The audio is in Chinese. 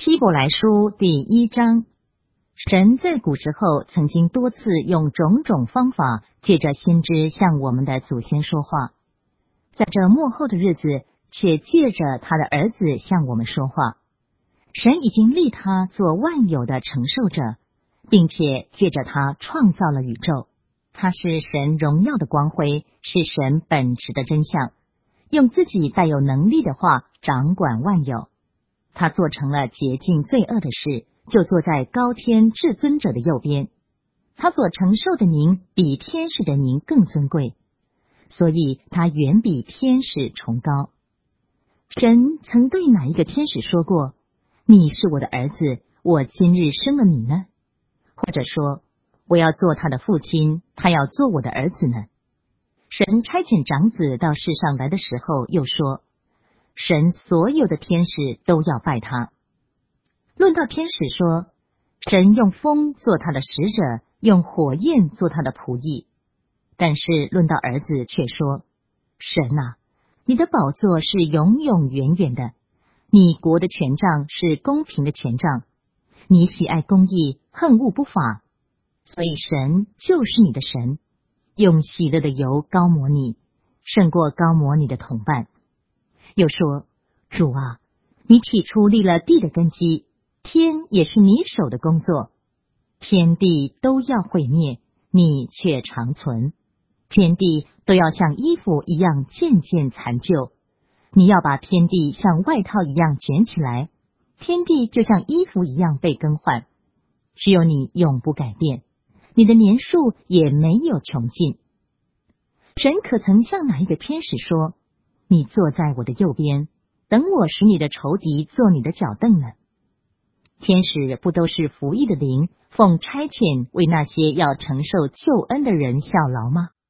希伯来书第1章，神在古时候曾经多次用种种方法借着先知向我们的祖先说话，在这末后的日子却借着他的儿子向我们说话。神已经立他做万有的承受者，并且借着他创造了宇宙。他是神荣耀的光辉，是神本质的真相，用自己带有能力的话掌管万有。他做成了洁净罪恶的事，就坐在高天至尊者的右边。他所承受的名比天使的名更尊贵，所以他远比天使崇高。神曾对哪一个天使说过，你是我的儿子，我今日生了你呢？或者说，我要做他的父亲，他要做我的儿子呢？神差遣长子到世上来的时候，又说神所有的天使都要拜他。论到天使说，神用风做他的使者，用火焰做他的仆役。但是论到儿子却说，神啊，你的宝座是永永远远的，你国的权杖是公平的权杖，你喜爱公义，恨恶不法，所以神就是你的神，用喜乐的油膏抹你，胜过膏抹你的同伴。又说，主啊，你起初立了地的根基，天也是你手的工作，天地都要毁灭，你却长存，天地都要像衣服一样渐渐残旧，你要把天地像外套一样卷起来，天地就像衣服一样被更换，只有你永不改变，你的年数也没有穷尽。神可曾向哪一个天使说，你坐在我的右边，等我使你的仇敌做你的脚凳呢？天使不都是服役的灵，奉差遣为那些要承受救恩的人效劳吗？